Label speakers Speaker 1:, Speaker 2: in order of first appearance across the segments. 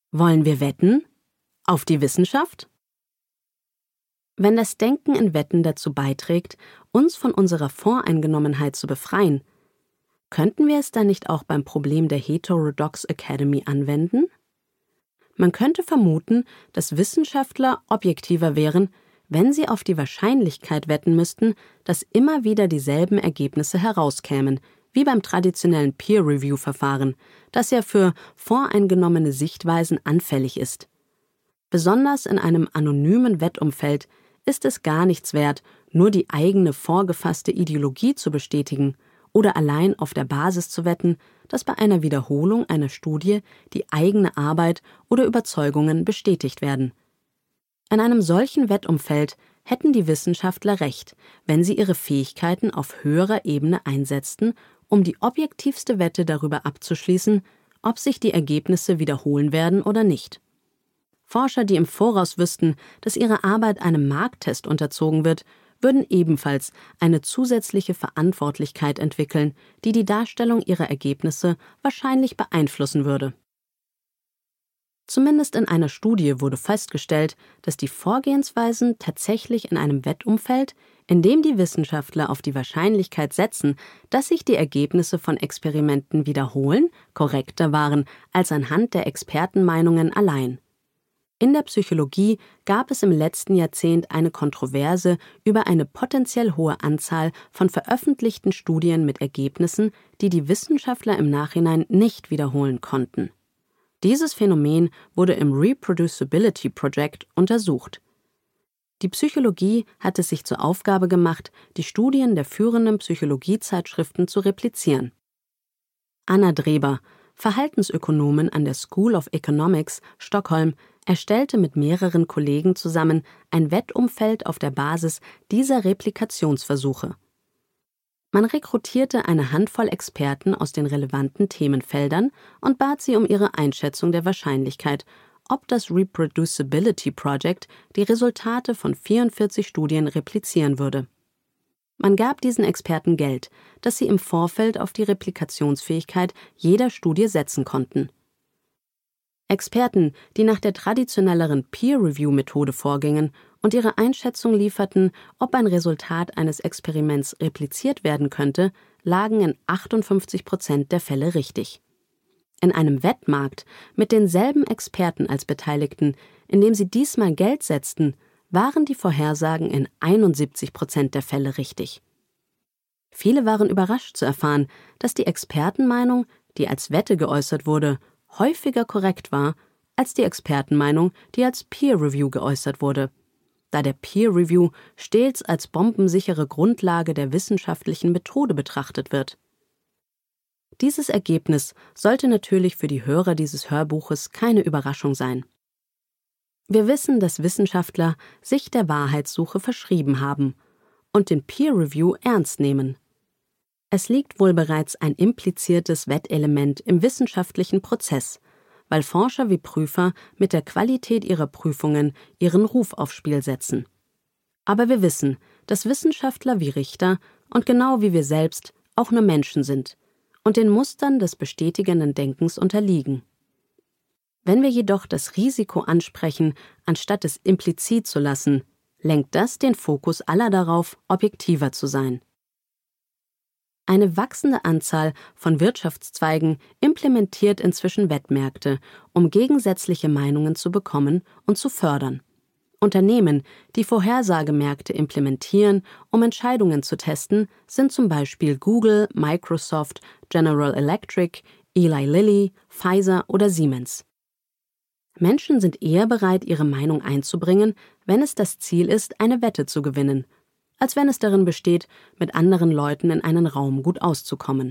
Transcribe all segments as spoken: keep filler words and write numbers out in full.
Speaker 1: Wollen wir wetten? Auf die Wissenschaft? Wenn das Denken in Wetten dazu beiträgt, uns von unserer Voreingenommenheit zu befreien, könnten wir es dann nicht auch beim Problem der Heterodox Academy anwenden? Man könnte vermuten, dass Wissenschaftler objektiver wären, wenn sie auf die Wahrscheinlichkeit wetten müssten, dass immer wieder dieselben Ergebnisse herauskämen, wie beim traditionellen Peer-Review-Verfahren, das ja für voreingenommene Sichtweisen anfällig ist. Besonders in einem anonymen Wettumfeld ist es gar nichts wert, nur die eigene vorgefasste Ideologie zu bestätigen oder allein auf der Basis zu wetten, dass bei einer Wiederholung einer Studie die eigene Arbeit oder Überzeugungen bestätigt werden. In einem solchen Wettumfeld hätten die Wissenschaftler recht, wenn sie ihre Fähigkeiten auf höherer Ebene einsetzten, um die objektivste Wette darüber abzuschließen, ob sich die Ergebnisse wiederholen werden oder nicht. Forscher, die im Voraus wüssten, dass ihre Arbeit einem Markttest unterzogen wird, würden ebenfalls eine zusätzliche Verantwortlichkeit entwickeln, die die Darstellung ihrer Ergebnisse wahrscheinlich beeinflussen würde. Zumindest in einer Studie wurde festgestellt, dass die Vorgehensweisen tatsächlich in einem Wettumfeld, in dem die Wissenschaftler auf die Wahrscheinlichkeit setzen, dass sich die Ergebnisse von Experimenten wiederholen, korrekter waren als anhand der Expertenmeinungen allein. In der Psychologie gab es im letzten Jahrzehnt eine Kontroverse über eine potenziell hohe Anzahl von veröffentlichten Studien mit Ergebnissen, die die Wissenschaftler im Nachhinein nicht wiederholen konnten. Dieses Phänomen wurde im Reproducibility Project untersucht. Die Psychologie hat es sich zur Aufgabe gemacht, die Studien der führenden Psychologiezeitschriften zu replizieren. Anna Dreber, Verhaltensökonomin an der School of Economics, Stockholm, erstellte mit mehreren Kollegen zusammen ein Wettumfeld auf der Basis dieser Replikationsversuche. Man rekrutierte eine Handvoll Experten aus den relevanten Themenfeldern und bat sie um ihre Einschätzung der Wahrscheinlichkeit, ob das Reproducibility Project die Resultate von vierundvierzig Studien replizieren würde. Man gab diesen Experten Geld, das sie im Vorfeld auf die Replikationsfähigkeit jeder Studie setzen konnten. Experten, die nach der traditionelleren Peer-Review-Methode vorgingen und ihre Einschätzung lieferten, ob ein Resultat eines Experiments repliziert werden könnte, lagen in achtundfünfzig Prozent der Fälle richtig. In einem Wettmarkt mit denselben Experten als Beteiligten, in dem sie diesmal Geld setzten, waren die Vorhersagen in einundsiebzig Prozent der Fälle richtig. Viele waren überrascht zu erfahren, dass die Expertenmeinung, die als Wette geäußert wurde, häufiger korrekt war als die Expertenmeinung, die als Peer-Review geäußert wurde, da der Peer-Review stets als bombensichere Grundlage der wissenschaftlichen Methode betrachtet wird. Dieses Ergebnis sollte natürlich für die Hörer dieses Hörbuches keine Überraschung sein. Wir wissen, dass Wissenschaftler sich der Wahrheitssuche verschrieben haben und den Peer-Review ernst nehmen. Es liegt wohl bereits ein impliziertes Wettelement im wissenschaftlichen Prozess, weil Forscher wie Prüfer mit der Qualität ihrer Prüfungen ihren Ruf aufs Spiel setzen. Aber wir wissen, dass Wissenschaftler wie Richter und genau wie wir selbst auch nur Menschen sind und den Mustern des bestätigenden Denkens unterliegen. Wenn wir jedoch das Risiko ansprechen, anstatt es implizit zu lassen, lenkt das den Fokus aller darauf, objektiver zu sein. Eine wachsende Anzahl von Wirtschaftszweigen implementiert inzwischen Wettmärkte, um gegensätzliche Meinungen zu bekommen und zu fördern. Unternehmen, die Vorhersagemärkte implementieren, um Entscheidungen zu testen, sind zum Beispiel Google, Microsoft, General Electric, Eli Lilly, Pfizer oder Siemens. Menschen sind eher bereit, ihre Meinung einzubringen, wenn es das Ziel ist, eine Wette zu gewinnen, als wenn es darin besteht, mit anderen Leuten in einen Raum gut auszukommen.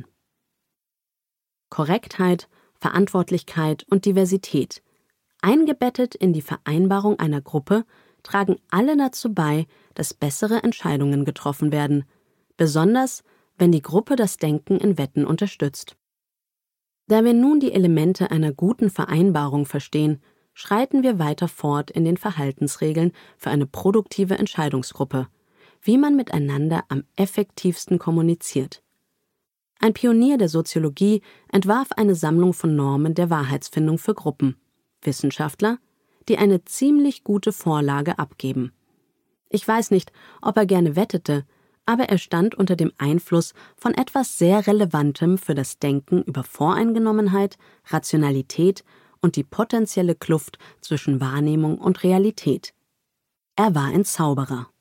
Speaker 1: Korrektheit, Verantwortlichkeit und Diversität, eingebettet in die Vereinbarung einer Gruppe, tragen alle dazu bei, dass bessere Entscheidungen getroffen werden, besonders wenn die Gruppe das Denken in Wetten unterstützt. Da wir nun die Elemente einer guten Vereinbarung verstehen, schreiten wir weiter fort in den Verhaltensregeln für eine produktive Entscheidungsgruppe, wie man miteinander am effektivsten kommuniziert. Ein Pionier der Soziologie entwarf eine Sammlung von Normen der Wahrheitsfindung für Gruppen. Wissenschaftler, die eine ziemlich gute Vorlage abgeben. Ich weiß nicht, ob er gerne wettete, aber er stand unter dem Einfluss von etwas sehr Relevantem für das Denken über Voreingenommenheit, Rationalität und die potenzielle Kluft zwischen Wahrnehmung und Realität. Er war ein Zauberer.